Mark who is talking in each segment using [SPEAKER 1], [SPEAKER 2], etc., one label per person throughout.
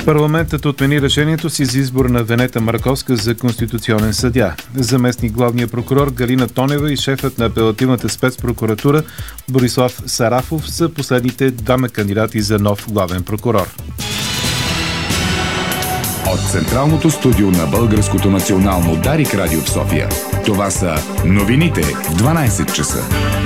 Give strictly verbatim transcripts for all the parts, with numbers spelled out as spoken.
[SPEAKER 1] Парламентът отмени решението си за избор на Венета Марковска за конституционен съдия. Заместник главния прокурор Галина Тонева и шефът на апелативната спецпрокуратура Борислав Сарафов са последните двама кандидати за нов главен прокурор.
[SPEAKER 2] От Централното студио на Българското национално Дарик радио в София. Това са новините в дванайсет часа.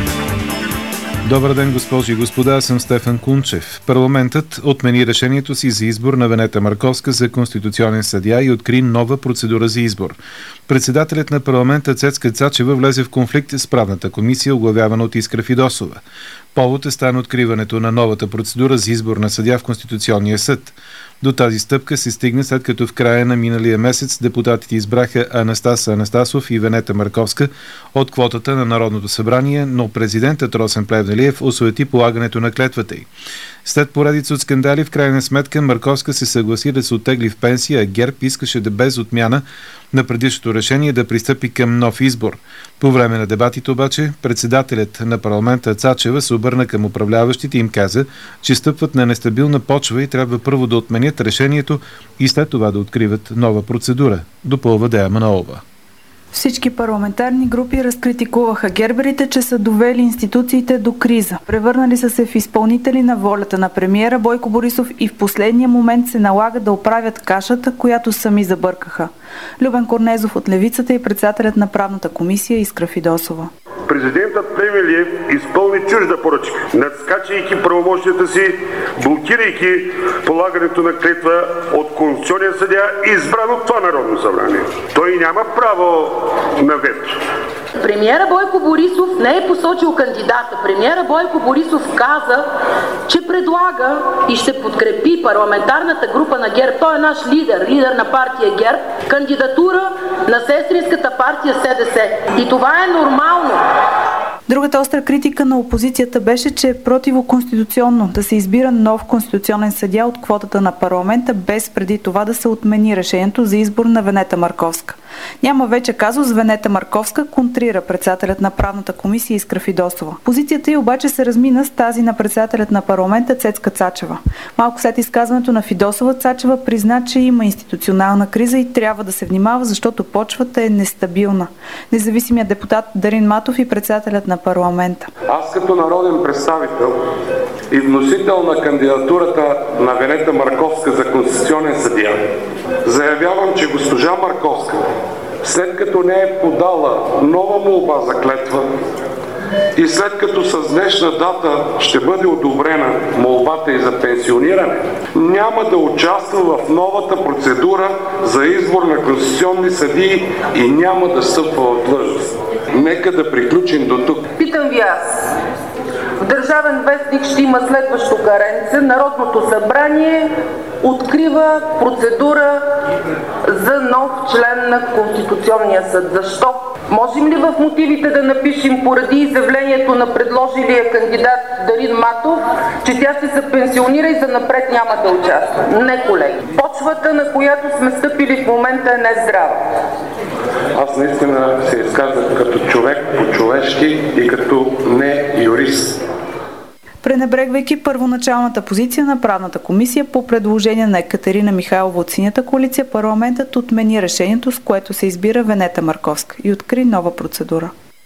[SPEAKER 1] Добър ден, госпожи и господа, аз съм Стефан Кунчев. Парламентът отмени решението си за избор на Венета Марковска за конституционен съдия и откри нова процедура за избор. Председателят на парламента Цецка Цачева влезе в конфликт с правната комисия, оглавявана от Искра Фидосова. Повод е стана откриването на новата процедура за избор на съдия в Конституционния съд. До тази стъпка се стигна след като в края на миналия месец депутатите избраха Анастас Анастасов и Венета Марковска от квотата на Народното събрание, но президентът Росен Плевнелиев осуети полагането на клетвата й. След поредица от скандали, в крайна сметка Марковска се съгласи да се оттегли в пенсия, а ГЕРБ искаше да без отмяна на предишното решение да пристъпи към нов избор. По време на дебатите обаче, председателят на парламента Цачева се обърна към управляващите и им каза, че стъпват на нестабилна почва и трябва първо да отменят решението и след това да откриват нова процедура, допълва Дея Манолова.
[SPEAKER 3] Всички парламентарни групи разкритикуваха герберите, че са довели институциите до криза. Превърнали са се в изпълнители на волята на премиера Бойко Борисов и в последния момент се налага да оправят кашата, която сами забъркаха. Любен Корнезов от Левицата и председателят на правната комисия Искра Фидосова.
[SPEAKER 4] Президентът Плевнелиев изпълни чужда поръчка, надскачайки правомощията си, блокирайки полагането на клетва от конституционен съдия, избран от това Народно събрание. Той няма право на вето.
[SPEAKER 5] Премиера Бойко Борисов не е посочил кандидата. Премиера Бойко Борисов каза, че предлага и ще подкрепи парламентарната група на ГЕРБ. Той е наш лидер, лидер на партия ГЕРБ, кандидатура на сестринската партия СДС. И това е нормално.
[SPEAKER 3] Другата остра критика на опозицията беше, че е противоконституционно да се избира нов конституционен съдия от квотата на парламента, без преди това да се отмени решението за избор на Венета Марковска. Няма вече казус Венета Марковска, контрира председателят на правната комисия Искра Фидосова. Позицията й обаче се размина с тази на председателят на парламента Цецка Цачева. Малко след изказването на Фидосова, Цачева призна, че има институционална криза и трябва да се внимава, защото почвата е нестабилна. Независимият депутат Дарин Матов и председателят на парламента.
[SPEAKER 6] Аз като народен представител и вносител на кандидатурата на Венета Марковска за конституционен съдия заявявам, че госпожа Марковска, след като не е подала нова молба за клетва и след като с днешна дата ще бъде одобрена молбата и за пенсиониране, няма да участва в новата процедура за избор на конституционни съдии и няма да стъпва в длъжност. Нека да приключим до тук.
[SPEAKER 5] Питам ви аз. В Държавен вестник ще има следващо каренце. Народното събрание открива процедура за нов член на Конституционния съд. Защо? Можем ли в мотивите да напишем поради изявлението на предложилия кандидат Дарин Матов, че тя ще се пенсионира и занапред няма да участва? Не, колеги. Почвата, на която сме стъпили в момента, е нездрава.
[SPEAKER 6] Аз наистина се изказах като човек, по-човешки и като не юрист.
[SPEAKER 3] Пренебрегвайки първоначалната позиция на правната комисия по предложение на Екатерина Михайлова от Синята коалиция, парламентът отмени решението, с което се избира Венета Марковска и откри нова процедура.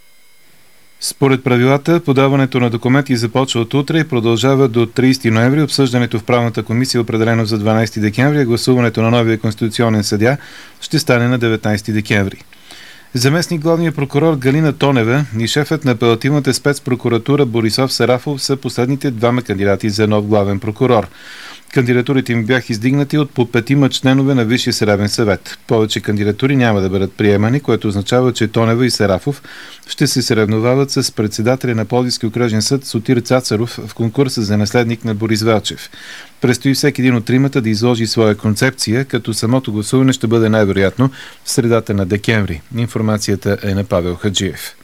[SPEAKER 1] Според правилата, подаването на документи започва от утре и продължава до трийсети ноември. Обсъждането в правната комисия е определено за дванайсети декември, а гласуването на новия конституционен съдия ще стане на деветнайсети декември. Заместник главния прокурор Галина Тонева и шефът на апелативната спецпрокуратура Борислав Сарафов са последните двама кандидати за нов главен прокурор. Кандидатурите им бяха издигнати от по петима членове на Висшия съдебен съвет. Повече кандидатури няма да бъдат приемани, което означава, че Тонева и Сарафов ще се съревновават с председателя на Пловдивски окръжен съд Сотир Цацаров в конкурса за наследник на Борис Велчев. Предстои всеки един от тримата да изложи своя концепция, като самото гласуване ще бъде най-вероятно в средата на декември. Информацията е на Павел Хаджиев.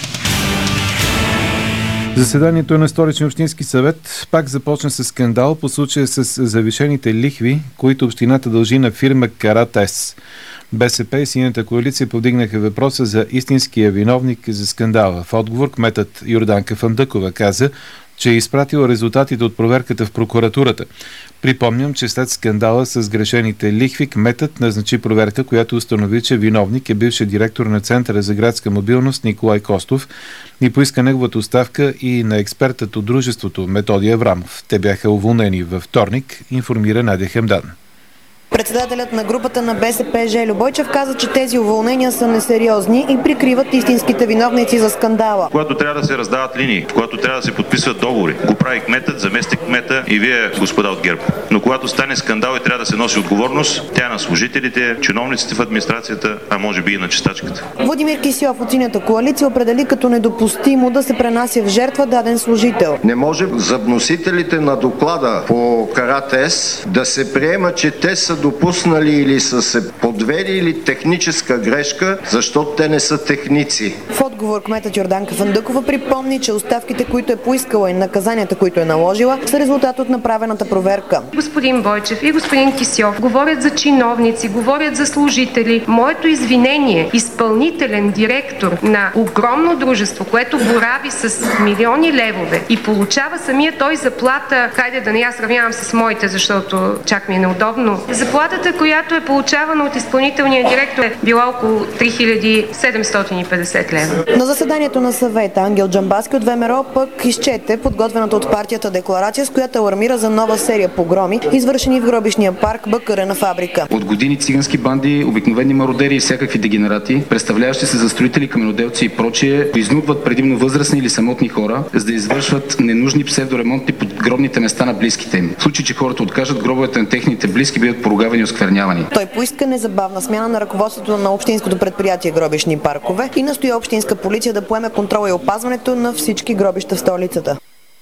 [SPEAKER 1] Заседанието на Столичния общински съвет пак започна с скандал по случая с завишените лихви, които общината дължи на фирма Каратес. БСП и Синята коалиция повдигнаха въпроса за истинския виновник за скандала. В отговор кметът Йорданка Фандъкова каза, че е изпратила резултатите от проверката в прокуратурата. Припомням, че след скандала с грешените лихви, кметът назначи проверка, която установи, че виновник е бившият директор на Центъра за градска мобилност Николай Костов и поиска неговата оставка и на експертът от дружеството Методи Аврамов. Те бяха уволнени във вторник, информира Надя Хемдан.
[SPEAKER 7] Председателят на групата на БСП Жельо Бойчев каза, че тези уволнения са несериозни и прикриват истинските виновници за скандала.
[SPEAKER 8] Когато трябва да се раздават линии, когато трябва да се подписват договори, го прави кметът, заместник кмета и вие, господа от ГЕРБ. Но когато стане скандал и трябва да се носи отговорност, тя е на служителите, чиновниците в администрацията, а може би и на чистачката.
[SPEAKER 7] Владимир Кисьов от Синята коалиция определи като недопустимо да се пренася в жертва даден служител.
[SPEAKER 9] Не може за вносителите на доклада по Каратес да се приема, че те са допуснали или са се подвели или техническа грешка, защото те не са техници.
[SPEAKER 7] В отговор кметът Йорданка Фандъкова припомни, че оставките, които е поискала и наказанията, които е наложила, са резултат от направената проверка.
[SPEAKER 10] Господин Бойчев и господин Кисьов говорят за чиновници, говорят за служители. Моето извинение, изпълнителен директор на огромно дружество, което борави с милиони левове и получава самия той заплата, хайде да не я сравнявам с моите, защото чак ми е неудобно. Заплатата, която е получавана от изпълнителния директор, е била около три хиляди седемстотин и петдесет лева.
[SPEAKER 7] На заседанието на съвета Ангел Джамбазки от ВМРО пък изчете подготвената от партията декларация, с която алармира за нова серия погроми, извършени в гробищния парк Бъкърена фабрика.
[SPEAKER 11] От години цигански банди, обикновени мародери и всякакви дегенерати, представляващи се за строители, каменоделци и прочие, изнудват предимно възрастни или самотни хора, за да извършват ненужни псевдоремонти под гробните места на близките им. В случай, че хората откажат, гробовете на техните близки биват поругавани и осквернявани.
[SPEAKER 7] Той поиска незабавна смяна на ръководството на общинското предприятие Гробищни паркове и настоя общинска полиция да поеме контрола и опазването на всички гробища в столицата.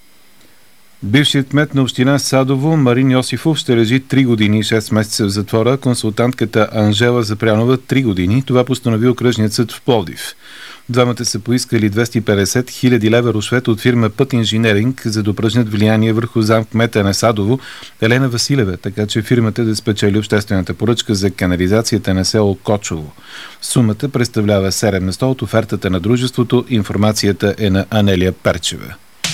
[SPEAKER 1] Бившият кмет на община Садово Марин Йосифов ще лежи три години и шест месеца в затвора, консултантката Анжела Запрянова три години. Това постанови окръжният съд в Пловдив. Двамата са поискали двеста и петдесет хиляди лева рушвет от фирма Път инженеринг, за да упражнят влияние върху замкмета на Садово Елена Василева, така че фирмата да спечели обществената поръчка за канализацията на село Кочово. Сумата представлява седем на сто от офертата на дружеството. Информацията е на Анелия Перчева.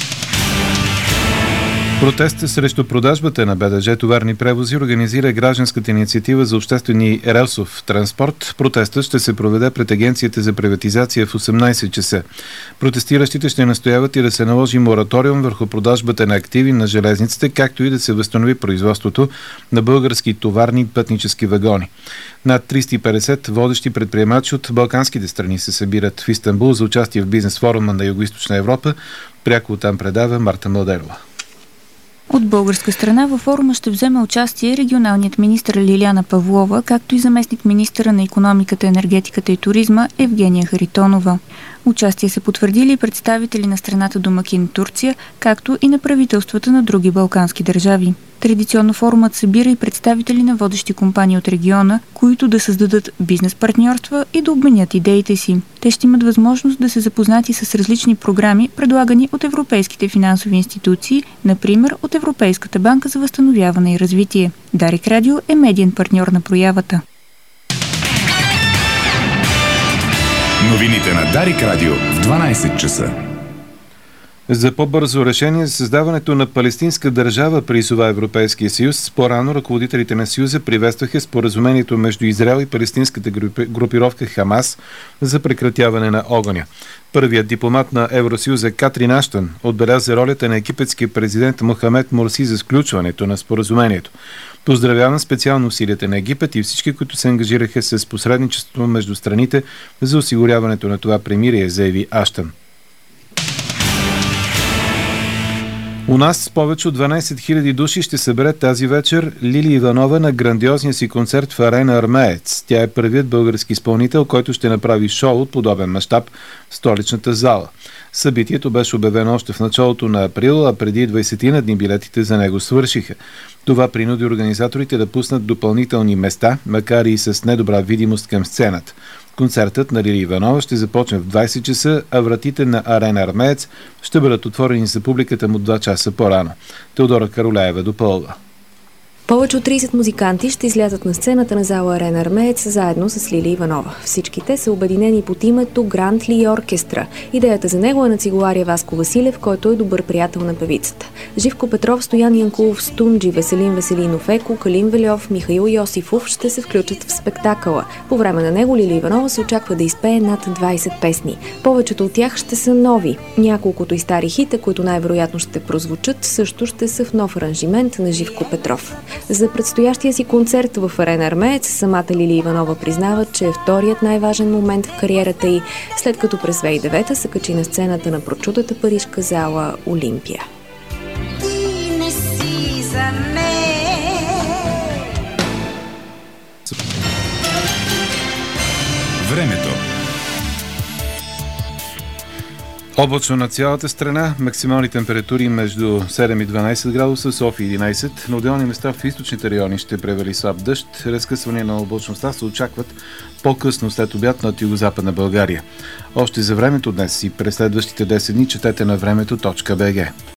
[SPEAKER 1] Протест срещу продажбата на БДЖ товарни превози организира гражданската инициатива за обществени релсов транспорт. Протестът ще се проведе пред Агенцията за приватизация в осемнайсет часа. Протестиращите ще настояват и да се наложи мораториум върху продажбата на активи на железниците, както и да се възстанови производството на български товарни пътнически вагони. Над триста и петдесет водещи предприемачи от балканските страни се събират в Истанбул за участие в бизнес форума на Югоизточна Европа. Пряко оттам предава Марта Младенова.
[SPEAKER 12] От българска страна във форума ще вземе участие регионалният министър Лиляна Павлова, както и заместник министъра на икономиката, енергетиката и туризма Евгения Харитонова. Участие са потвърдили представители на страната домакин Турция, както и на правителствата на други балкански държави. Традиционно форумът събира и представители на водещи компании от региона, които да създадат бизнес партньорства и да обменят идеите си. Те ще имат възможност да се запознати с различни програми, предлагани от европейските финансови институции, например от Европейската банка за възстановяване и развитие. Дарик Радио е медиен партньор на проявата.
[SPEAKER 2] Новините на Дарик Радио в дванайсет часа.
[SPEAKER 1] За по-бързо решение за създаването на палестинска държава призова Европейския съюз. По-рано ръководителите на съюза приветстваха споразумението между Израел и палестинската групировка Хамас за прекратяване на огъня. Първият дипломат на Евросъюза Катрин Аштън отбеляза ролята на египетския президент Мохамед Морси за сключването на споразумението. Поздравявам специално усилията на Египет и всички, които се ангажираха с посредничеството между страните за осигуряването на това премирие, заяви Аштън. У нас повече от дванайсет хиляди души ще събере тази вечер Лили Иванова на грандиозния си концерт в Арена Армеец. Тя е първият български изпълнител, който ще направи шоу от подобен мащаб в столичната зала. Събитието беше обявено още в началото на април, а преди двайсет дни билетите за него свършиха. Това принуди организаторите да пуснат допълнителни места, макар и с недобра видимост към сцената. Концертът на Лили Иванова ще започне в двайсет часа, а вратите на Арена Армеец ще бъдат отворени за публиката му два часа по-рано. Теодора Кароляева допълва.
[SPEAKER 13] Повече от трийсет музиканти ще излязат на сцената на зала Арена Армеец заедно с Лили Иванова. Всичките са обединени под името Гранд Ли Оркестра. Идеята за него е на цигулария Васко Василев, който е добър приятел на певицата. Живко Петров, Стоян Янкулов, Стунджи, Веселин Веселинов, Еко, Калин Вельов, Михаил Йосифов ще се включат в спектакъла. По време на него Лили Иванова се очаква да изпее над двайсет песни. Повечето от тях ще са нови. Няколкото и стари хита, които най-вероятно ще прозвучат, също ще са в нов аранжимент на Живко Петров. За предстоящия си концерт в Арена Армеец самата Лили Иванова признава, че е вторият най-важен момент в кариерата й, след като през две хиляди и девета се качи на сцената на прочутата парижка зала Олимпия.
[SPEAKER 14] Ти не си за мен.
[SPEAKER 2] Времето.
[SPEAKER 1] Облачно на цялата страна, максимални температури между седем и дванайсет градуса, София единайсет. На отделни места в източните райони ще превали слаб дъжд. Разкъсване на облачността се очакват по-късно след обяд над югозападна България. Още за времето днес и през следващите десет дни четете на времето точка бг.